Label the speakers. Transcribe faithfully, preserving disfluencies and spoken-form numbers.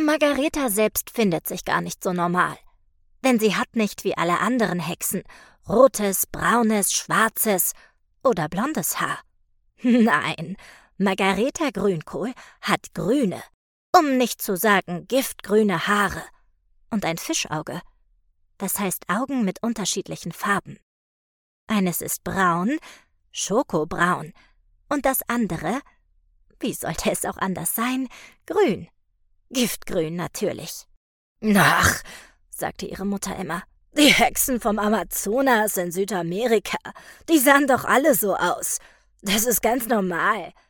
Speaker 1: Margareta selbst findet sich gar nicht so normal. Denn sie hat nicht wie alle anderen Hexen rotes, braunes, schwarzes oder blondes Haar. Nein, Margareta Grünkohl hat grüne, um nicht zu sagen giftgrüne Haare und ein Fischauge. Das heißt Augen mit unterschiedlichen Farben. Eines ist braun, schokobraun, und das andere, wie sollte es auch anders sein, grün. Giftgrün natürlich. »Ach«, sagte ihre Mutter immer, »die Hexen vom Amazonas in Südamerika, die sahen doch alle so aus. Das ist ganz normal.